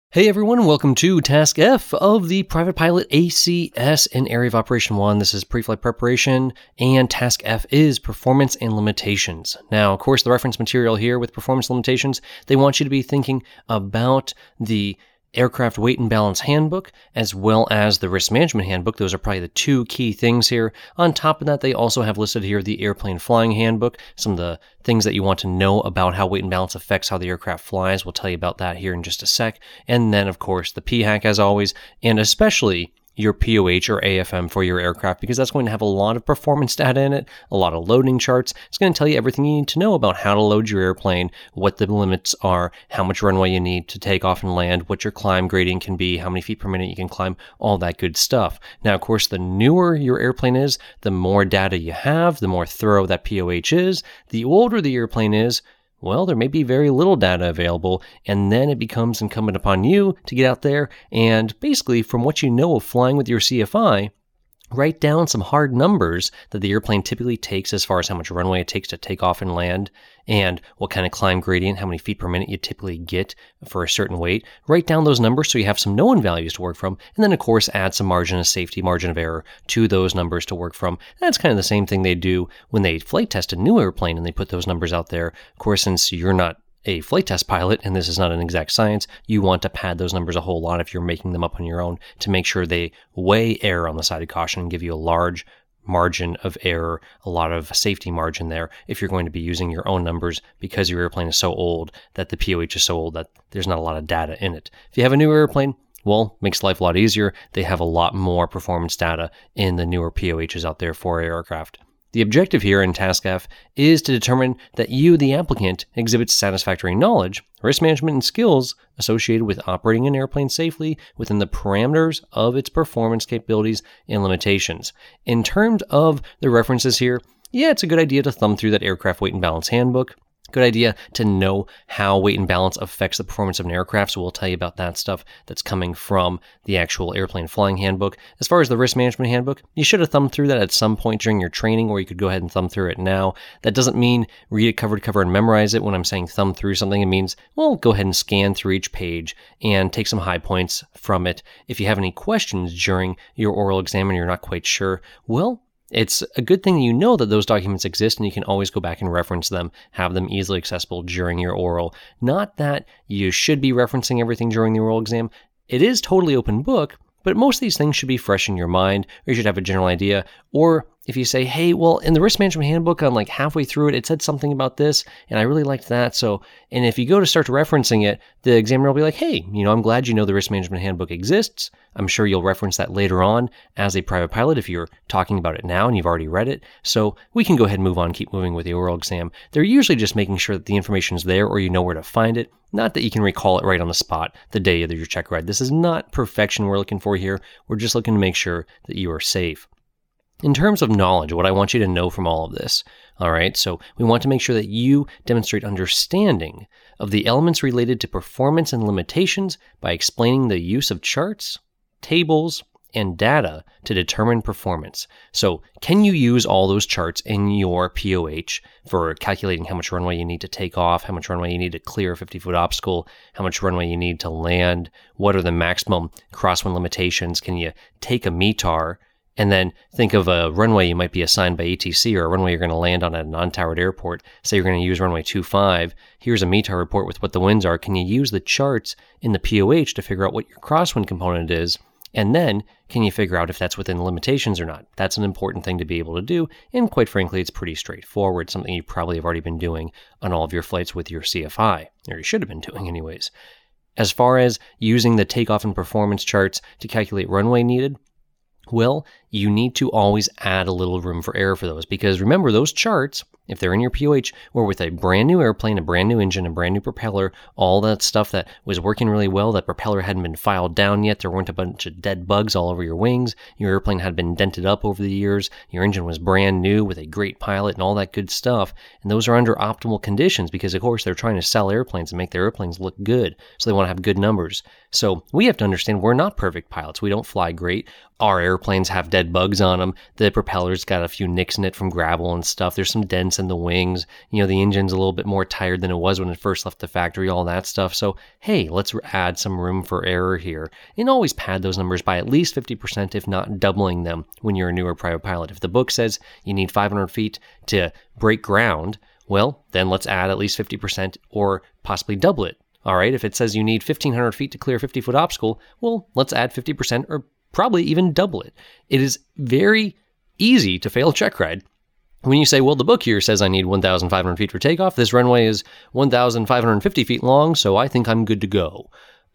Hey everyone, welcome to Task F of the Private Pilot ACS in Area of Operation 1. This is pre-flight preparation, and Task F is performance and limitations. Now, of course, the reference material here with performance limitations, they want you to be thinking about the Aircraft Weight and Balance Handbook, as well as the Risk Management Handbook. Those are probably the two key things here. On top of that, they also have listed here the Airplane Flying Handbook, some of the things that you want to know about how weight and balance affects how the aircraft flies. We'll tell you about that here in just a sec. And then, of course, the PHAC as always, and especially your POH or AFM for your aircraft, because that's going to have a lot of performance data in it, a lot of loading charts. It's going to tell you everything you need to know about how to load your airplane, what the limits are, how much runway you need to take off and land, what your climb gradient can be, how many feet per minute you can climb, all that good stuff. Now, of course, the newer your airplane is, the more data you have, the more thorough that POH is. The older the airplane is, well, there may be very little data available, and then it becomes incumbent upon you to get out there and basically, from what you know of flying with your CFI, write down some hard numbers that the airplane typically takes as far as how much runway it takes to take off and land, and what kind of climb gradient, how many feet per minute you typically get for a certain weight. Write down those numbers so you have some known values to work from, and then of course add some margin of safety, margin of error to those numbers to work from. That's kind of the same thing they do when they flight test a new airplane and they put those numbers out there. Of course, since you're not a flight test pilot, and this is not an exact science, you want to pad those numbers a whole lot if you're making them up on your own to make sure they weigh error on the side of caution and give you a large margin of error, a lot of safety margin there if you're going to be using your own numbers because your airplane is so old that the POH is so old that there's not a lot of data in it. If you have a new airplane, well, makes life a lot easier. They have a lot more performance data in the newer POHs out there for aircraft. The objective here in Task F is to determine that you, the applicant, exhibits satisfactory knowledge, risk management, and skills associated with operating an airplane safely within the parameters of its performance capabilities and limitations. In terms of the references here, yeah, it's a good idea to thumb through that Aircraft Weight and Balance Handbook. Good idea to know how weight and balance affects the performance of an aircraft, so we'll tell you about that stuff that's coming from the actual Airplane Flying Handbook. As far as the Risk Management Handbook, you should have thumbed through that at some point during your training, or you could go ahead and thumb through it now. That doesn't mean read it cover to cover and memorize it. When I'm saying thumb through something, it means, well, go ahead and scan through each page and take some high points from it. If you have any questions during your oral exam and you're not quite sure, well, it's a good thing you know that those documents exist and you can always go back and reference them, have them easily accessible during your oral. Not that you should be referencing everything during the oral exam. It is totally open book, but most of these things should be fresh in your mind, or you should have a general idea. Or if you say, hey, well, in the Risk Management Handbook, I'm like halfway through it, it said something about this, and I really liked that. So, and if you go to start referencing it, the examiner will be like, hey, I'm glad you know the Risk Management Handbook exists. I'm sure you'll reference that later on as a private pilot if you're talking about it now and you've already read it. So we can go ahead and move on, keep moving with the oral exam. They're usually just making sure that the information is there or you know where to find it, not that you can recall it right on the spot the day of your check ride. This is not perfection we're looking for here. We're just looking to make sure that you are safe. In terms of knowledge, what I want you to know from all of this, all right, so we want to make sure that you demonstrate understanding of the elements related to performance and limitations by explaining the use of charts, tables, and data to determine performance. So can you use all those charts in your POH for calculating how much runway you need to take off, how much runway you need to clear a 50-foot obstacle, how much runway you need to land, what are the maximum crosswind limitations, can you take a METAR, and then think of a runway you might be assigned by ATC or a runway you're going to land on at a non-towered airport. Say you're going to use runway 25. Here's a METAR report with what the winds are. Can you use the charts in the POH to figure out what your crosswind component is? And then can you figure out if that's within limitations or not? That's an important thing to be able to do. And quite frankly, it's pretty straightforward, something you probably have already been doing on all of your flights with your CFI, or you should have been doing anyways. As far as using the takeoff and performance charts to calculate runway needed, well, you need to always add a little room for error for those, because remember, those charts, if they're in your POH, were with a brand new airplane, a brand new engine, a brand new propeller, all that stuff that was working really well. That propeller hadn't been filed down yet. There weren't a bunch of dead bugs all over your wings. Your airplane had been dented up over the years. Your engine was brand new with a great pilot and all that good stuff. And those are under optimal conditions because, of course, they're trying to sell airplanes and make their airplanes look good. So they want to have good numbers. So we have to understand we're not perfect pilots. We don't fly great. Our airplanes have dead dead bugs on them. The propeller's got a few nicks in it from gravel and stuff. There's some dents in the wings. The engine's a little bit more tired than it was when it first left the factory, all that stuff. So, hey, let's add some room for error here. And always pad those numbers by at least 50%, if not doubling them when you're a newer private pilot. If the book says you need 500 feet to break ground, well, then let's add at least 50% or possibly double it. All right, if it says you need 1,500 feet to clear a 50-foot obstacle, well, let's add 50% or probably even double it. It is very easy to fail a check ride. When you say, well, the book here says I need 1,500 feet for takeoff, this runway is 1,550 feet long, so I think I'm good to go.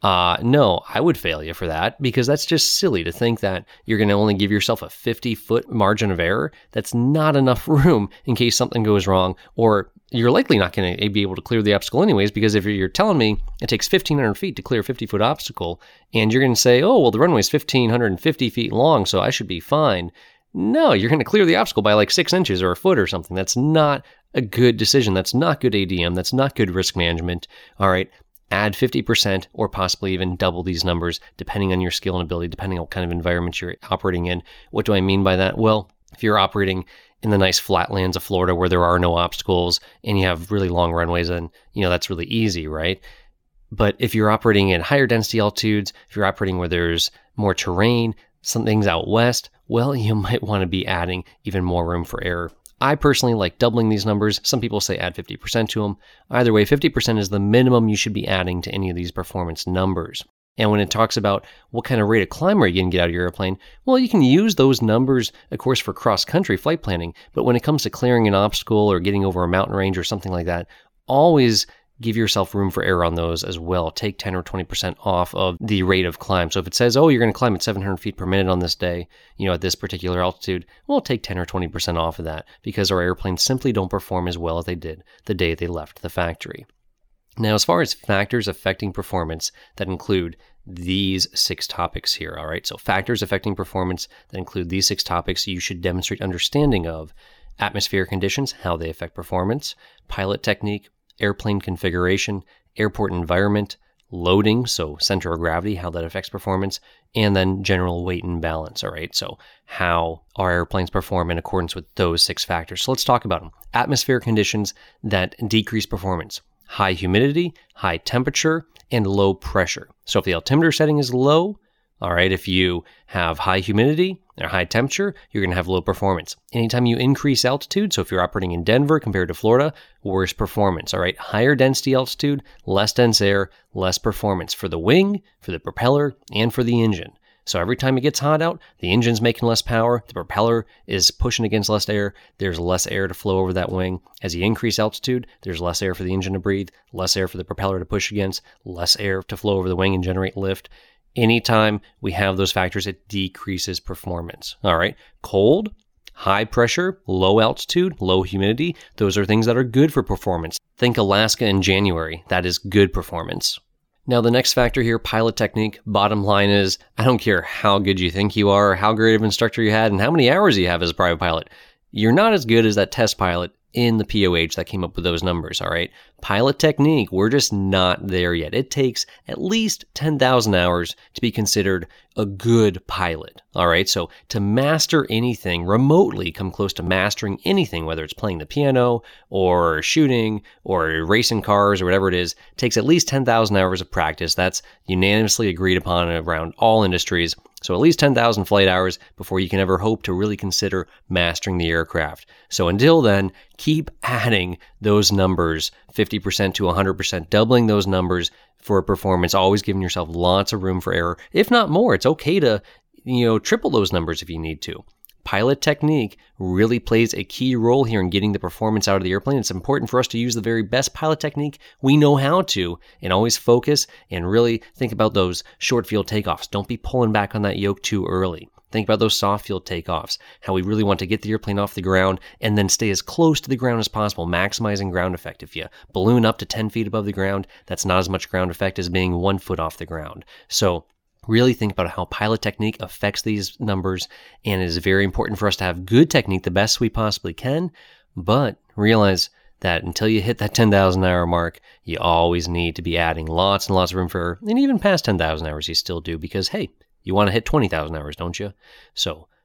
No, I would fail you for that, because that's just silly to think that you're going to only give yourself a 50-foot margin of error. That's not enough room in case something goes wrong, or you're likely not going to be able to clear the obstacle anyways, because if you're telling me it takes 1,500 feet to clear a 50-foot obstacle, and you're going to say, oh, well, the runway is 1,550 feet long, so I should be fine. No, you're going to clear the obstacle by like 6 inches or a foot or something. That's not a good decision. That's not good ADM. That's not good risk management. All right. Add 50% or possibly even double these numbers depending on your skill and ability, depending on what kind of environment you're operating in. What do I mean by that? Well, if you're operating in the nice flatlands of Florida where there are no obstacles and you have really long runways, then, that's really easy, right? But if you're operating at higher density altitudes, if you're operating where there's more terrain, some things out west, well, you might want to be adding even more room for error. I personally like doubling these numbers. Some people say add 50% to them. Either way, 50% is the minimum you should be adding to any of these performance numbers. And when it talks about what kind of rate of climb are you going to get out of your airplane, well, you can use those numbers, of course, for cross-country flight planning. But when it comes to clearing an obstacle or getting over a mountain range or something like that, always give yourself room for error on those as well. Take 10 or 20% off of the rate of climb. So if it says, oh, you're going to climb at 700 feet per minute on this day, at this particular altitude, well, take 10 or 20% off of that, because our airplanes simply don't perform as well as they did the day they left the factory. Now, as far as factors affecting performance that include these 6 topics here, all right? So factors affecting performance that include these 6 topics you should demonstrate understanding of: atmospheric conditions, how they affect performance; pilot technique; airplane configuration; airport environment; loading, so center of gravity, how that affects performance; and then general weight and balance, all right? So how our airplanes perform in accordance with those 6 factors. So let's talk about them. Atmospheric conditions that decrease performance: high humidity, high temperature, and low pressure. So if the altimeter setting is low, all right, if you have high humidity or high temperature, you're going to have low performance. Anytime you increase altitude, so if you're operating in Denver compared to Florida, worse performance, all right? Higher density altitude, less dense air, less performance for the wing, for the propeller, and for the engine. So every time it gets hot out, the engine's making less power, the propeller is pushing against less air, there's less air to flow over that wing. As you increase altitude, there's less air for the engine to breathe, less air for the propeller to push against, less air to flow over the wing and generate lift. Anytime we have those factors, it decreases performance. All right. Cold, high pressure, low altitude, low humidity. Those are things that are good for performance. Think Alaska in January. That is good performance. Now, the next factor here, pilot technique. Bottom line is, I don't care how good you think you are, or how great of an instructor you had, and how many hours you have as a private pilot. You're not as good as that test pilot in the POH that came up with those numbers, all right? Pilot technique, we're just not there yet. It takes at least 10,000 hours to be considered a good pilot, all right? So to master anything remotely, come close to mastering anything, whether it's playing the piano or shooting or racing cars or whatever it is, takes at least 10,000 hours of practice. That's unanimously agreed upon around all industries. So at least 10,000 flight hours before you can ever hope to really consider mastering the aircraft. So until then, keep adding those numbers, 50% to 100%, doubling those numbers for performance, always giving yourself lots of room for error. If not more, it's okay to, triple those numbers if you need to. Pilot technique really plays a key role here in getting the performance out of the airplane. It's important for us to use the very best pilot technique we know how to, and always focus and really think about those short field takeoffs. Don't be pulling back on that yoke too early. Think about those soft field takeoffs, how we really want to get the airplane off the ground and then stay as close to the ground as possible, maximizing ground effect. If you balloon up to 10 feet above the ground, that's not as much ground effect as being 1 foot off the ground. So really think about how pilot technique affects these numbers, and it is very important for us to have good technique, the best we possibly can, but realize that until you hit that 10,000 hour mark, you always need to be adding lots and lots of room for error, and even past 10,000 hours you still do, because hey, you want to hit 20,000 hours, don't you? So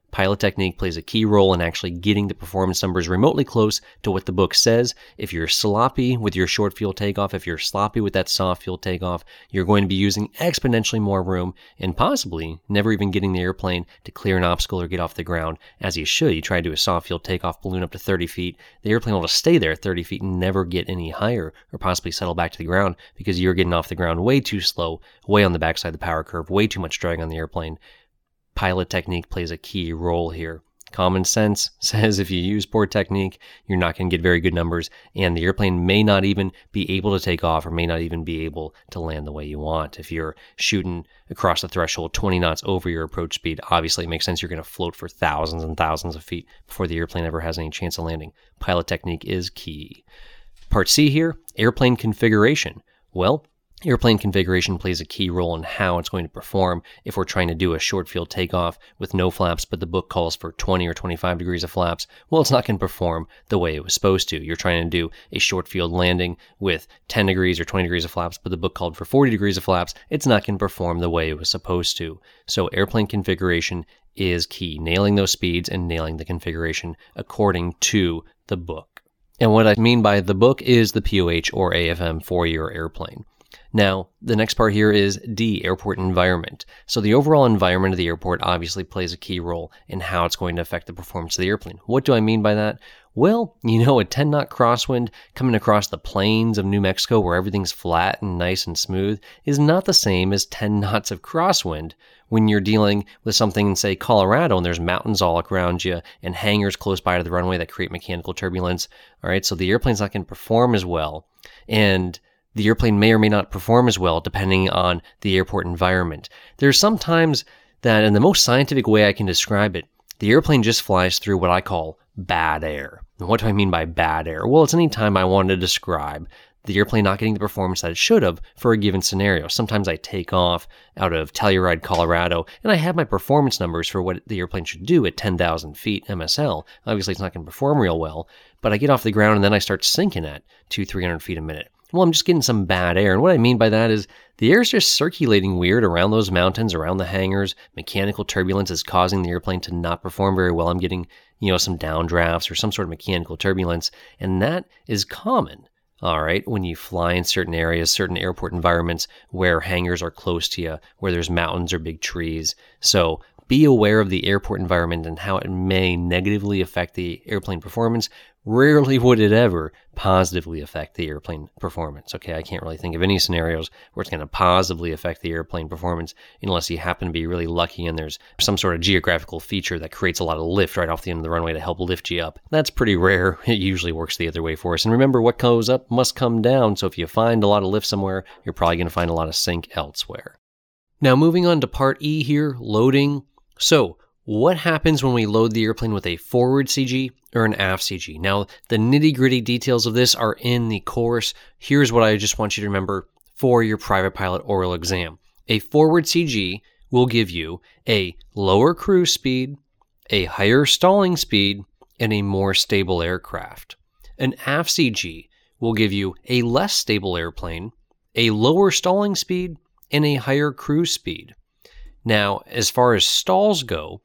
Pilot technique plays a key role in actually getting the performance numbers remotely close to what the book says. If you're sloppy with your short field takeoff, if you're sloppy with that soft field takeoff, you're going to be using exponentially more room and possibly never even getting the airplane to clear an obstacle or get off the ground as you should. You try to do a soft field takeoff balloon up to 30 feet, the airplane will just stay there at 30 feet and never get any higher or possibly settle back to the ground because you're getting off the ground way too slow, way on the backside of the power curve, way too much drag on the airplane. Pilot technique plays a key role here. Common sense says if you use poor technique, you're not going to get very good numbers, and the airplane may not even be able to take off or may not even be able to land the way you want. If you're shooting across the threshold 20 knots over your approach speed, obviously it makes sense you're going to float for thousands and thousands of feet before the airplane ever has any chance of landing. Pilot technique is key. Part C here, airplane configuration. Well, airplane configuration plays a key role in how it's going to perform if we're trying to do a short field takeoff with no flaps, but the book calls for 20 or 25 degrees of flaps. Well, it's not going to perform the way it was supposed to. You're trying to do a short field landing with 10 degrees or 20 degrees of flaps, but the book called for 40 degrees of flaps. It's not going to perform the way it was supposed to. So airplane configuration is key, nailing those speeds and nailing the configuration according to the book. And what I mean by the book is the POH or AFM for your airplane. Now, the next part here is D, airport environment. So the overall environment of the airport obviously plays a key role in how it's going to affect the performance of the airplane. What do I mean by that? Well, a 10-knot crosswind coming across the plains of New Mexico where everything's flat and nice and smooth is not the same as 10 knots of crosswind when you're dealing with something in, say, Colorado and there's mountains all around you and hangars close by to the runway that create mechanical turbulence. All right, so the airplane's not going to perform as well. And the airplane may or may not perform as well depending on the airport environment. There's some times that, in the most scientific way I can describe it, the airplane just flies through what I call bad air. And what do I mean by bad air? Well, it's any time I want to describe the airplane not getting the performance that it should have for a given scenario. Sometimes I take off out of Telluride, Colorado, and I have my performance numbers for what the airplane should do at 10,000 feet MSL. Obviously, it's not going to perform real well, but I get off the ground and then I start sinking at 200-300 feet a minute. Well, I'm just getting some bad air. And what I mean by that is the air is just circulating weird around those mountains, around the hangars. Mechanical turbulence is causing the airplane to not perform very well. I'm getting, some downdrafts or some sort of mechanical turbulence. And that is common, all right, when you fly in certain areas, certain airport environments where hangars are close to you, where there's mountains or big trees. So be aware of the airport environment and how it may negatively affect the airplane performance. Rarely would it ever positively affect the airplane performance. Okay, I can't really think of any scenarios where it's going to positively affect the airplane performance unless you happen to be really lucky and there's some sort of geographical feature that creates a lot of lift right off the end of the runway to help lift you up. That's pretty rare. It usually works the other way for us. And remember, what goes up must come down. So if you find a lot of lift somewhere, you're probably going to find a lot of sink elsewhere. Now, moving on to part E here, loading. So, what happens when we load the airplane with a forward CG or an aft CG? Now, the nitty-gritty details of this are in the course. Here's what I just want you to remember for your private pilot oral exam. A forward CG will give you a lower cruise speed, a higher stalling speed, and a more stable aircraft. An aft CG will give you a less stable airplane, a lower stalling speed, and a higher cruise speed. Now, as far as stalls go,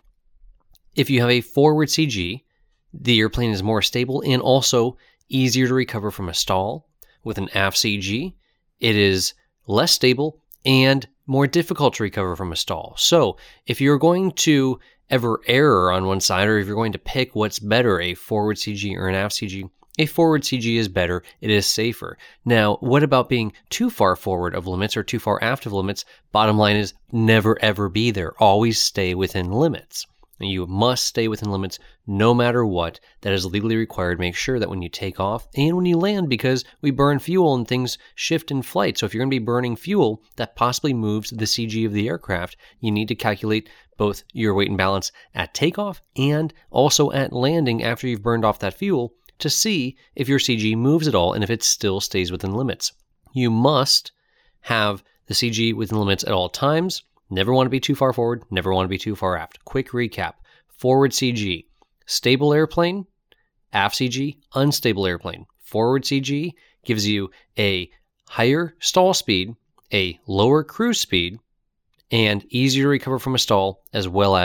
if you have a forward CG, the airplane is more stable and also easier to recover from a stall. With an aft CG, it is less stable and more difficult to recover from a stall. So if you're going to ever err on one side, or if you're going to pick what's better, a forward CG or an aft CG, a forward CG is better. It is safer. Now, what about being too far forward of limits or too far aft of limits? Bottom line is never ever be there. Always stay within limits. And you must stay within limits no matter what. That is legally required. Make sure that when you take off and when you land, because we burn fuel and things shift in flight. So if you're going to be burning fuel that possibly moves the CG of the aircraft, you need to calculate both your weight and balance at takeoff and also at landing after you've burned off that fuel to see if your CG moves at all and if it still stays within limits. You must have the CG within limits at all times. Never want to be too far forward, never want to be too far aft. Quick recap. Forward CG, stable airplane. Aft CG, unstable airplane. Forward CG gives you a higher stall speed, a lower cruise speed, and easier to recover from a stall, as well as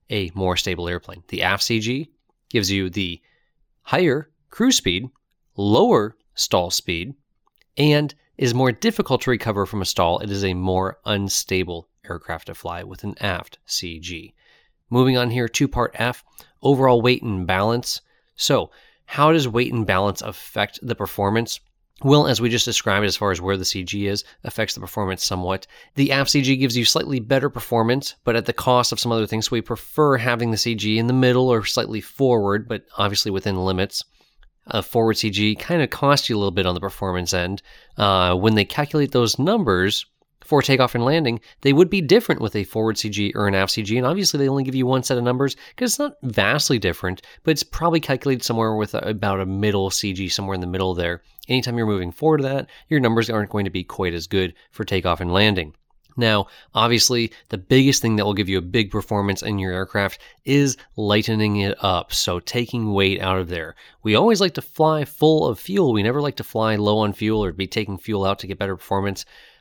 a more stable airplane. The aft CG gives you the higher cruise speed, lower stall speed, and is more difficult to recover from a stall. It is a more unstable aircraft to fly with an aft CG. Moving on here to part F, overall weight and balance. So, how does weight and balance affect the performance? Well, as we just described, as far as where the CG is, affects the performance somewhat. The aft CG gives you slightly better performance, but at the cost of some other things. So we prefer having the CG in the middle or slightly forward, but obviously within limits. A forward CG kind of costs you a little bit on the performance end. When they calculate those numbers for takeoff and landing, they would be different with a forward CG or an aft CG, and obviously they only give you one set of numbers because it's not vastly different, but it's probably calculated somewhere with about a middle CG, somewhere in the middle there. Anytime you're moving forward to that, your numbers aren't going to be quite as good for takeoff and landing. Now, obviously, the biggest thing that will give you a big performance in your aircraft is lightening it up, so taking weight out of there. We always like to fly full of fuel. We never like to fly low on fuel or be taking fuel out to get better performance.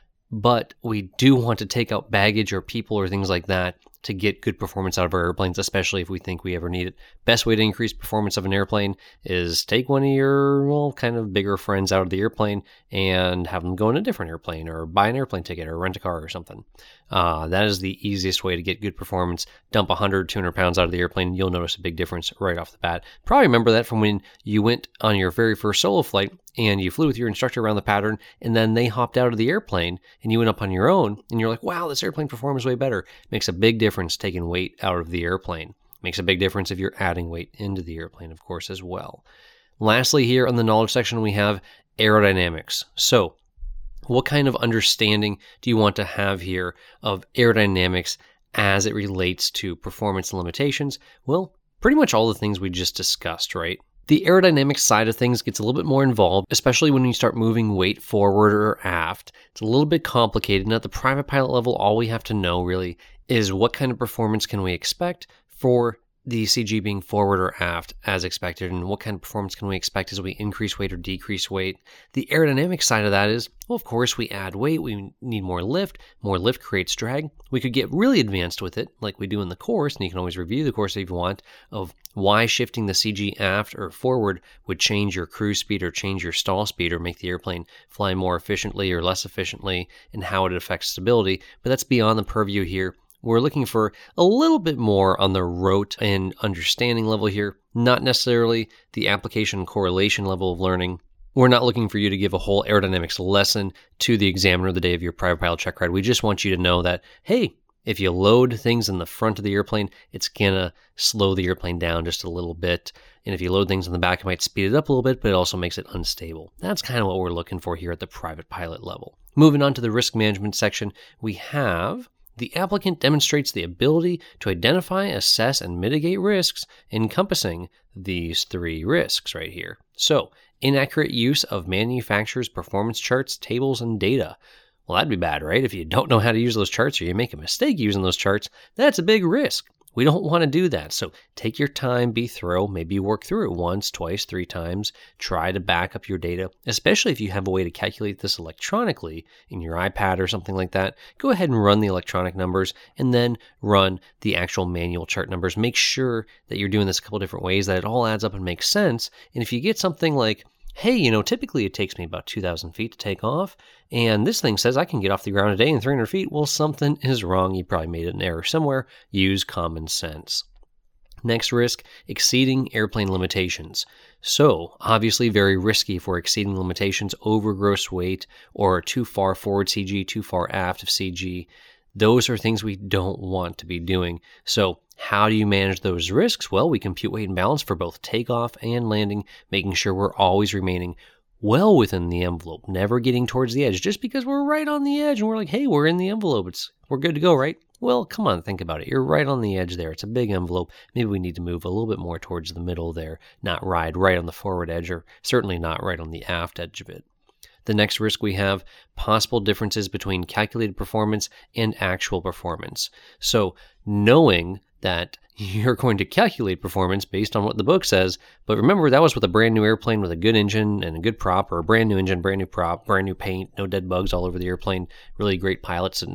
But we do want to take out baggage or people or things like that to get good performance out of our airplanes, especially if we think we ever need it. Best way to increase performance of an airplane is take one of your, kind of bigger friends out of the airplane and have them go in a different airplane or buy an airplane ticket or rent a car or something. That is the easiest way to get good performance. Dump 100, 200 pounds out of the airplane. You'll notice a big difference right off the bat. Probably remember that from when you went on your very first solo flight and you flew with your instructor around the pattern, and then they hopped out of the airplane and you went up on your own and you're like, wow, this airplane performs way better. Makes a big difference taking weight out of the airplane. Makes a big difference if you're adding weight into the airplane, of course, as well. Lastly, here on the knowledge section, we have aerodynamics. So, what kind of understanding do you want to have here of aerodynamics as it relates to performance and limitations? Well, pretty much all the things we just discussed, right? The aerodynamics side of things gets a little bit more involved, especially when you start moving weight forward or aft. It's a little bit complicated, and at the private pilot level, all we have to know really is what kind of performance can we expect for the CG being forward or aft as expected, and what kind of performance can we expect as we increase weight or decrease weight. The aerodynamic side of that is, well, of course, we add weight, we need more lift creates drag. We could get really advanced with it, like we do in the course, and you can always review the course if you want, of why shifting the CG aft or forward would change your cruise speed or change your stall speed or make the airplane fly more efficiently or less efficiently, and how it affects stability, but that's beyond the purview here. We're looking for a little bit more on the rote and understanding level here, not necessarily the application correlation level of learning. We're not looking for you to give a whole aerodynamics lesson to the examiner the day of your private pilot check ride. We just want you to know that, hey, if you load things in the front of the airplane, it's going to slow the airplane down just a little bit. And if you load things in the back, it might speed it up a little bit, but it also makes it unstable. That's kind of what we're looking for here at the private pilot level. Moving on to the risk management section, we have the applicant demonstrates the ability to identify, assess, and mitigate risks encompassing these three risks right here. So, inaccurate use of manufacturer's performance charts, tables, and data. Well, that'd be bad, right? If you don't know how to use those charts or you make a mistake using those charts, that's a big risk. We don't want to do that. So take your time, be thorough, maybe work through it once, twice, 3 times. Try to back up your data, especially if you have a way to calculate this electronically in your iPad or something like that. Go ahead and run the electronic numbers and then run the actual manual chart numbers. Make sure that you're doing this a couple different ways, that it all adds up and makes sense. And if you get something like, hey, typically it takes me about 2,000 feet to take off, and this thing says I can get off the ground a day in 300 feet. Well, something is wrong. You probably made an error somewhere. Use common sense. Next risk, exceeding airplane limitations. So, obviously very risky for exceeding limitations, over gross weight, or too far forward CG, too far aft of CG. Those are things we don't want to be doing. So, how do you manage those risks? Well, we compute weight and balance for both takeoff and landing, making sure we're always remaining well within the envelope, never getting towards the edge. Just because we're right on the edge and we're like, hey, we're in the envelope, we're good to go, right? Well, come on, think about it. You're right on the edge there. It's a big envelope. Maybe we need to move a little bit more towards the middle there, not ride right on the forward edge, or certainly not right on the aft edge of it. The next risk we have, possible differences between calculated performance and actual performance. So knowing that you're going to calculate performance based on what the book says, but remember that was with a brand new airplane with a good engine and a good prop, or a brand new engine, brand new prop, brand new paint, no dead bugs all over the airplane, really great pilot sitting in there.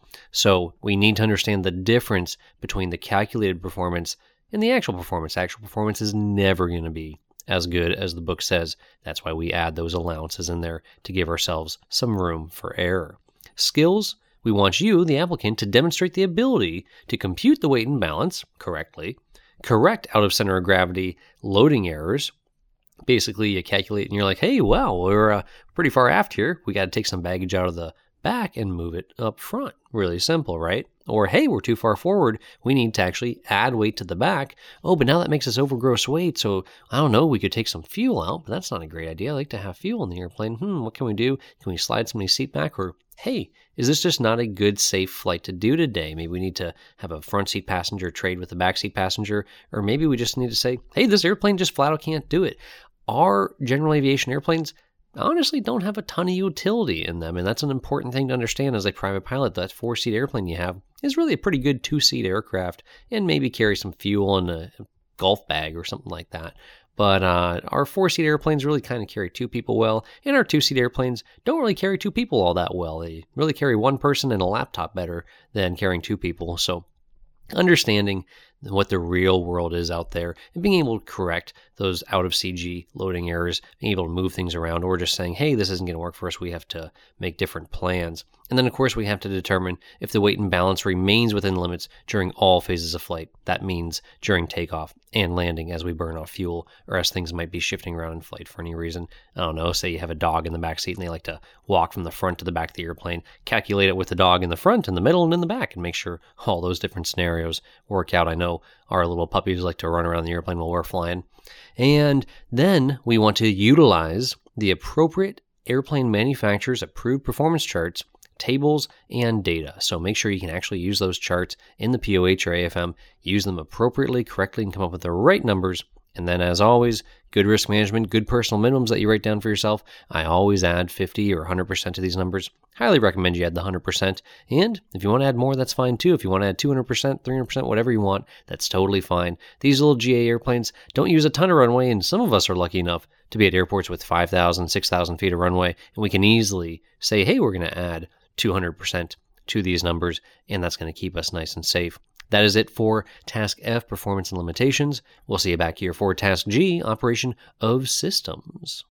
So we need to understand the difference between the calculated performance and the actual performance. Actual performance is never going to be as good as the book says. That's why we add those allowances in there to give ourselves some room for error. Skills, we want you, the applicant, to demonstrate the ability to compute the weight and balance correctly, correct out of center of gravity loading errors. Basically, you calculate and you're like, hey, wow, we're pretty far aft here. We got to take some baggage out of the back and move it up front. Really simple, right? Or, hey, we're too far forward. We need to actually add weight to the back. Oh, but now that makes us overgross weight. So, I don't know, we could take some fuel out, but that's not a great idea. I like to have fuel in the airplane. What can we do? Can we slide somebody's seat back? Or, hey, is this just not a good, safe flight to do today? Maybe we need to have a front seat passenger trade with a back seat passenger. Or maybe we just need to say, hey, this airplane just flat out can't do it. Our general aviation airplanes honestly don't have a ton of utility in them, and that's an important thing to understand as a private pilot. That 4-seat airplane you have is really a pretty good 2-seat aircraft, and maybe carry some fuel in a golf bag or something like that. But our 4-seat airplanes really kind of carry 2 people well, and our 2-seat airplanes don't really carry 2 people all that well. They really carry 1 person and a laptop better than carrying 2 people. So understanding what the real world is out there and being able to correct those out of CG loading errors, being able to move things around, or just saying, hey, this isn't going to work for us. We have to make different plans. And then, of course, we have to determine if the weight and balance remains within limits during all phases of flight. That means during takeoff and landing as we burn off fuel, or as things might be shifting around in flight for any reason. I don't know, say you have a dog in the back seat and they like to walk from the front to the back of the airplane, calculate it with the dog in the front, in the middle, and in the back, and make sure all those different scenarios work out. I know our little puppies like to run around the airplane while we're flying. And then we want to utilize the appropriate airplane manufacturer's approved performance charts, tables, and data. So make sure you can actually use those charts in the POH or AFM, use them appropriately, correctly, and come up with the right numbers. And then, as always, good risk management, good personal minimums that you write down for yourself. I always add 50 or 100% to these numbers. Highly recommend you add the 100%. And if you want to add more, that's fine too. If you want to add 200%, 300%, whatever you want, that's totally fine. These little GA airplanes don't use a ton of runway, and some of us are lucky enough to be at airports with 5,000, 6,000 feet of runway, and we can easily say, hey, we're going to add 200% to these numbers, and that's going to keep us nice and safe. That is it for Task F, Performance and Limitations. We'll see you back here for Task G, Operation of Systems.